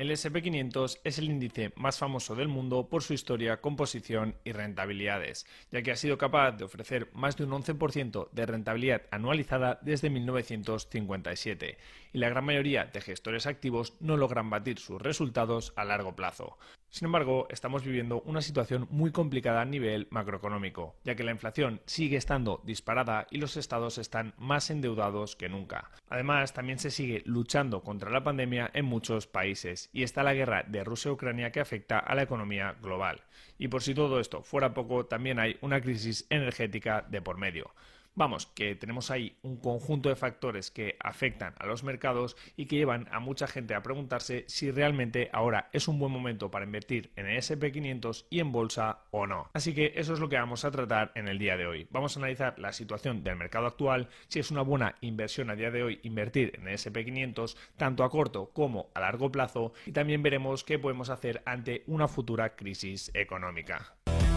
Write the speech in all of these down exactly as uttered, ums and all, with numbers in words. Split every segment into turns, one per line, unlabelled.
El ese and pe quinientos es el índice más famoso del mundo por su historia, composición y rentabilidades, ya que ha sido capaz de ofrecer más de un once por ciento de rentabilidad anualizada desde mil novecientos cincuenta y siete, y la gran mayoría de gestores activos no logran batir sus resultados a largo plazo. Sin embargo, estamos viviendo una situación muy complicada a nivel macroeconómico, ya que la inflación sigue estando disparada y los estados están más endeudados que nunca. Además, también se sigue luchando contra la pandemia en muchos países y está la guerra de Rusia-Ucrania que afecta a la economía global. Y por si todo esto fuera poco, también hay una crisis energética de por medio. Vamos, que tenemos ahí un conjunto de factores que afectan a los mercados y que llevan a mucha gente a preguntarse si realmente ahora es un buen momento para invertir en el ese and pe quinientos y en bolsa o no. Así que eso es lo que vamos a tratar en el día de hoy. Vamos a analizar la situación del mercado actual, si es una buena inversión a día de hoy invertir en el ese and pe quinientos, tanto a corto como a largo plazo, y también veremos qué podemos hacer ante una futura crisis económica.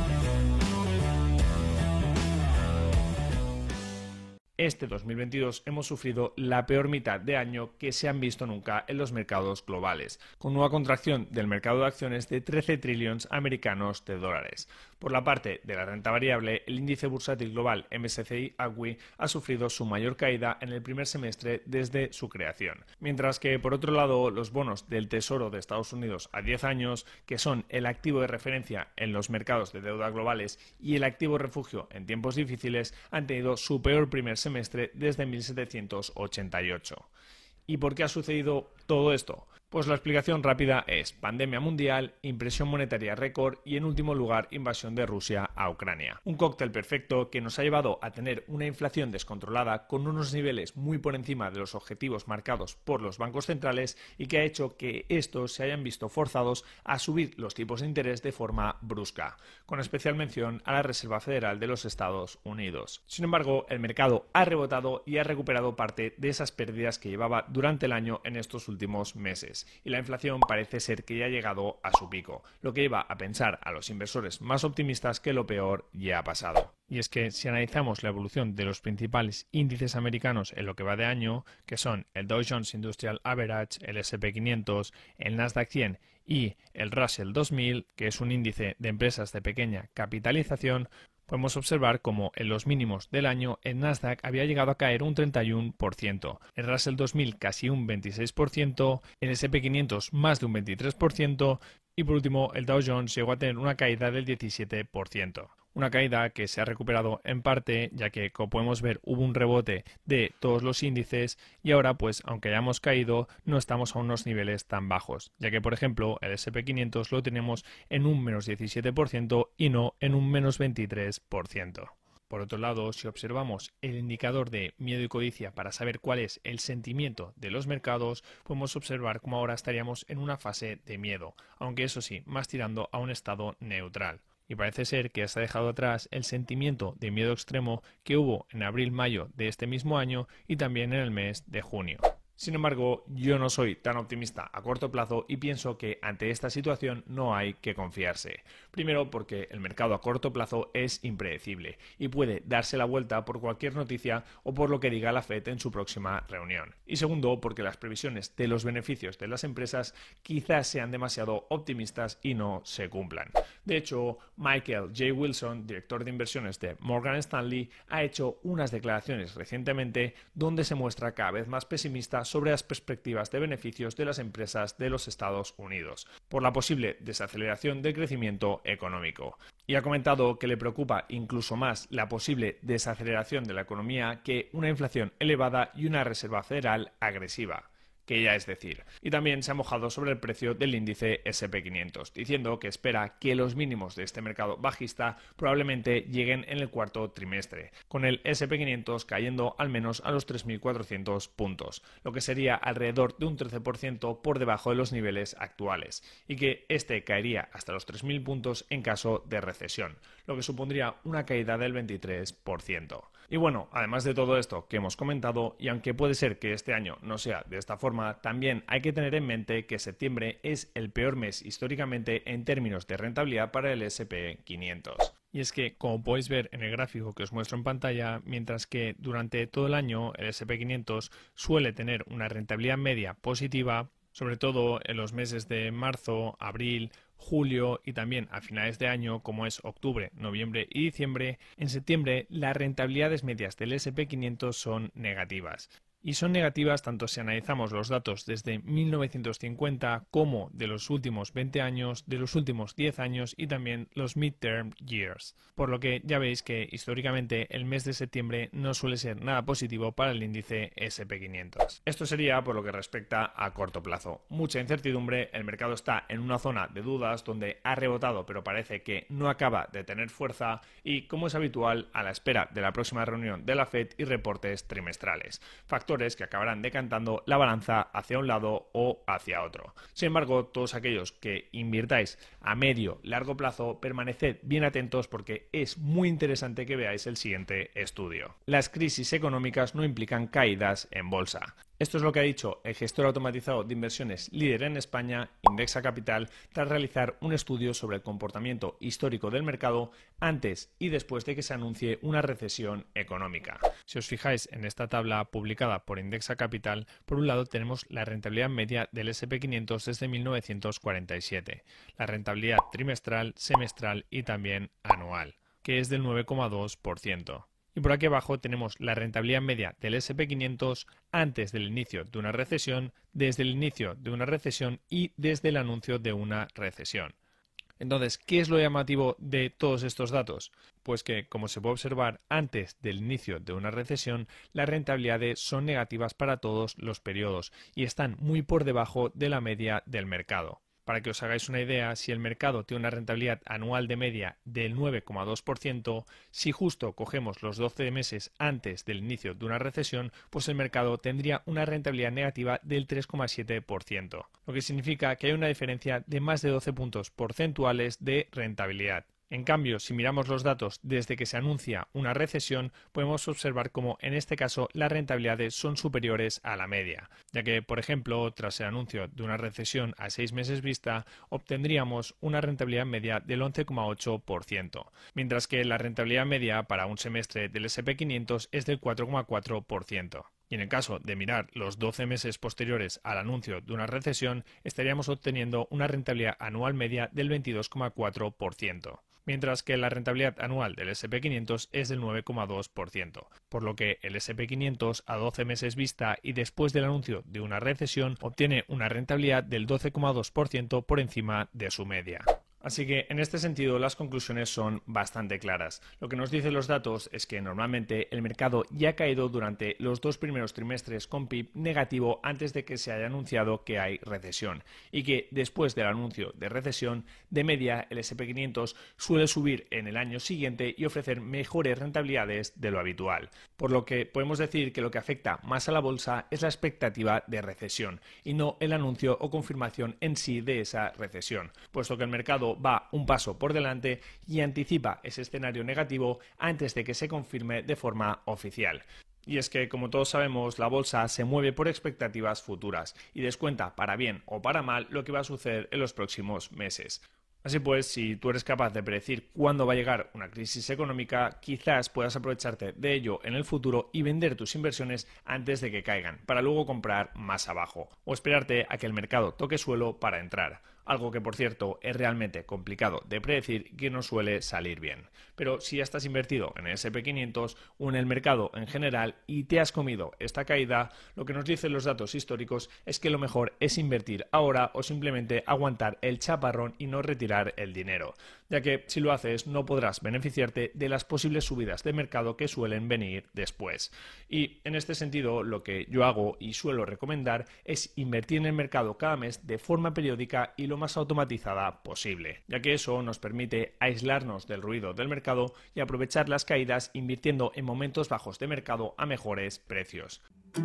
Este dos mil veintidós hemos sufrido la peor mitad de año que se han visto nunca en los mercados globales, con una contracción del mercado de acciones de trece trillones americanos de dólares. Por la parte de la renta variable, el índice bursátil global eme ese ce i Agwi ha sufrido su mayor caída en el primer semestre desde su creación, mientras que por otro lado los bonos del Tesoro de Estados Unidos a diez años, que son el activo de referencia en los mercados de deuda globales y el activo refugio en tiempos difíciles, han tenido su peor primer semestre semestre desde mil setecientos ochenta y ocho. ¿Y por qué ha sucedido todo esto? Pues la explicación rápida es pandemia mundial, impresión monetaria récord y en último lugar invasión de Rusia a Ucrania. Un cóctel perfecto que nos ha llevado a tener una inflación descontrolada con unos niveles muy por encima de los objetivos marcados por los bancos centrales y que ha hecho que estos se hayan visto forzados a subir los tipos de interés de forma brusca, con especial mención a la Reserva Federal de los Estados Unidos. Sin embargo, el mercado ha rebotado y ha recuperado parte de esas pérdidas que llevaba durante el año en estos últimos meses. Y la inflación parece ser que ya ha llegado a su pico, lo que lleva a pensar a los inversores más optimistas que lo peor ya ha pasado. Y es que si analizamos la evolución de los principales índices americanos en lo que va de año, que son el Dow Jones Industrial Average, el ese and pe quinientos, el Nasdaq cien y el Russell dos mil, que es un índice de empresas de pequeña capitalización, podemos observar como en los mínimos del año el Nasdaq había llegado a caer un treinta y uno por ciento, el Russell dos mil casi un veintiséis por ciento, el ese and pe quinientos más de un veintitrés por ciento y por último el Dow Jones llegó a tener una caída del diecisiete por ciento. Una caída que se ha recuperado en parte, ya que, como podemos ver, hubo un rebote de todos los índices y ahora, pues, aunque hayamos caído, no estamos a unos niveles tan bajos, ya que, por ejemplo, el ese and pe quinientos lo tenemos en un menos diecisiete por ciento y no en un menos veintitrés por ciento. Por otro lado, si observamos el indicador de miedo y codicia para saber cuál es el sentimiento de los mercados, podemos observar cómo ahora estaríamos en una fase de miedo, aunque eso sí, más tirando a un estado neutral. Y parece ser que se ha dejado atrás el sentimiento de miedo extremo que hubo en abril-mayo de este mismo año y también en el mes de junio. Sin embargo, yo no soy tan optimista a corto plazo y pienso que ante esta situación no hay que confiarse. Primero, porque el mercado a corto plazo es impredecible y puede darse la vuelta por cualquier noticia o por lo que diga la Fed en su próxima reunión. Y segundo, porque las previsiones de los beneficios de las empresas quizás sean demasiado optimistas y no se cumplan. De hecho, Michael J. Wilson, director de inversiones de Morgan Stanley, ha hecho unas declaraciones recientemente donde se muestra cada vez más pesimista sobre las perspectivas de beneficios de las empresas de los Estados Unidos por la posible desaceleración del crecimiento económico. Y ha comentado que le preocupa incluso más la posible desaceleración de la economía que una inflación elevada y una Reserva Federal agresiva, que ya es decir. Y también se ha mojado sobre el precio del índice ese and pe quinientos, diciendo que espera que los mínimos de este mercado bajista probablemente lleguen en el cuarto trimestre, con el ese and pe quinientos cayendo al menos a los tres mil cuatrocientos puntos, lo que sería alrededor de un trece por ciento por debajo de los niveles actuales, y que este caería hasta los tres mil puntos en caso de recesión, lo que supondría una caída del veintitrés por ciento. Y bueno, además de todo esto que hemos comentado, y aunque puede ser que este año no sea de esta forma, también hay que tener en mente que septiembre es el peor mes históricamente en términos de rentabilidad para el ese and pe quinientos. Y es que, como podéis ver en el gráfico que os muestro en pantalla, mientras que durante todo el año el ese and pe quinientos suele tener una rentabilidad media positiva, sobre todo en los meses de marzo, abril, julio y también a finales de año, como es octubre, noviembre y diciembre. En septiembre las rentabilidades medias del ese and pe quinientos son negativas. Y son negativas tanto si analizamos los datos desde mil novecientos cincuenta como de los últimos veinte años, de los últimos diez años y también los midterm years. Por lo que ya veis que históricamente el mes de septiembre no suele ser nada positivo para el índice ese and pe quinientos. Esto sería por lo que respecta a corto plazo. Mucha incertidumbre, el mercado está en una zona de dudas donde ha rebotado pero parece que no acaba de tener fuerza y, como es habitual, a la espera de la próxima reunión de la Fed y reportes trimestrales. Factor que acabarán decantando la balanza hacia un lado o hacia otro. Sin embargo, todos aquellos que invirtáis a medio largo plazo, permaneced bien atentos porque es muy interesante que veáis el siguiente estudio. Las crisis económicas no implican caídas en bolsa. Esto es lo que ha dicho el gestor automatizado de inversiones líder en España, Indexa Capital, tras realizar un estudio sobre el comportamiento histórico del mercado antes y después de que se anuncie una recesión económica. Si os fijáis en esta tabla publicada por Indexa Capital, por un lado tenemos la rentabilidad media del ese and pe quinientos desde mil novecientos cuarenta y siete, la rentabilidad trimestral, semestral y también anual, que es del nueve coma dos por ciento. Y por aquí abajo tenemos la rentabilidad media del ese and pe quinientos antes del inicio de una recesión, desde el inicio de una recesión y desde el anuncio de una recesión. Entonces, ¿qué es lo llamativo de todos estos datos? Pues que, como se puede observar, antes del inicio de una recesión, las rentabilidades son negativas para todos los periodos y están muy por debajo de la media del mercado. Para que os hagáis una idea, si el mercado tiene una rentabilidad anual de media del nueve coma dos por ciento, si justo cogemos los doce meses antes del inicio de una recesión, pues el mercado tendría una rentabilidad negativa del tres coma siete por ciento, lo que significa que hay una diferencia de más de doce puntos porcentuales de rentabilidad. En cambio, si miramos los datos desde que se anuncia una recesión, podemos observar cómo en este caso las rentabilidades son superiores a la media, ya que, por ejemplo, tras el anuncio de una recesión a seis meses vista, obtendríamos una rentabilidad media del once coma ocho por ciento, mientras que la rentabilidad media para un semestre del ese and pe quinientos es del cuatro coma cuatro por ciento. Y en el caso de mirar los doce meses posteriores al anuncio de una recesión, estaríamos obteniendo una rentabilidad anual media del veintidós coma cuatro por ciento. Mientras que la rentabilidad anual del ese and pe quinientos es del nueve coma dos por ciento, por lo que el ese and pe quinientos a doce meses vista y después del anuncio de una recesión obtiene una rentabilidad del doce coma dos por ciento por encima de su media. Así que en este sentido las conclusiones son bastante claras. Lo que nos dicen los datos es que normalmente el mercado ya ha caído durante los dos primeros trimestres con P I B negativo antes de que se haya anunciado que hay recesión y que después del anuncio de recesión, de media el ese and pe quinientos suele subir en el año siguiente y ofrecer mejores rentabilidades de lo habitual. Por lo que podemos decir que lo que afecta más a la bolsa es la expectativa de recesión y no el anuncio o confirmación en sí de esa recesión, puesto que el mercado va un paso por delante y anticipa ese escenario negativo antes de que se confirme de forma oficial. Y es que, como todos sabemos, la bolsa se mueve por expectativas futuras y descuenta para bien o para mal lo que va a suceder en los próximos meses. Así pues, si tú eres capaz de predecir cuándo va a llegar una crisis económica, quizás puedas aprovecharte de ello en el futuro y vender tus inversiones antes de que caigan, para luego comprar más abajo, o esperarte a que el mercado toque suelo para entrar. Algo que, por cierto, es realmente complicado de predecir y que no suele salir bien. Pero si ya estás invertido en el ese and pe quinientos o en el mercado en general y te has comido esta caída, lo que nos dicen los datos históricos es que lo mejor es invertir ahora o simplemente aguantar el chaparrón y no retirar el dinero, ya que si lo haces no podrás beneficiarte de las posibles subidas de mercado que suelen venir después. Y en este sentido, lo que yo hago y suelo recomendar es invertir en el mercado cada mes de forma periódica y lo más automatizada posible, ya que eso nos permite aislarnos del ruido del mercado y aprovechar las caídas invirtiendo en momentos bajos de mercado a mejores precios.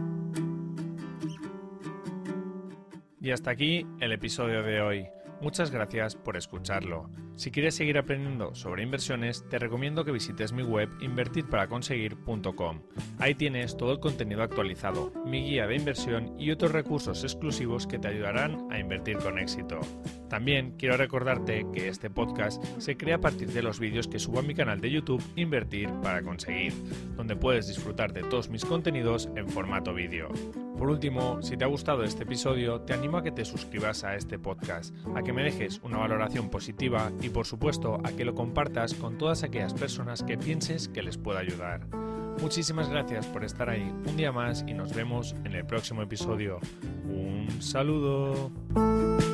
Y hasta aquí el episodio de hoy. Muchas gracias por escucharlo. Si quieres seguir aprendiendo sobre inversiones, te recomiendo que visites mi web invertir para conseguir punto com. Ahí tienes todo el contenido actualizado, mi guía de inversión y otros recursos exclusivos que te ayudarán a invertir con éxito. También quiero recordarte que este podcast se crea a partir de los vídeos que subo a mi canal de YouTube Invertir para conseguir, donde puedes disfrutar de todos mis contenidos en formato vídeo. Por último, si te ha gustado este episodio, te animo a que te suscribas a este podcast, a que me dejes una valoración positiva y por supuesto a que lo compartas con todas aquellas personas que pienses que les pueda ayudar. Muchísimas gracias por estar ahí un día más y nos vemos en el próximo episodio. Un saludo.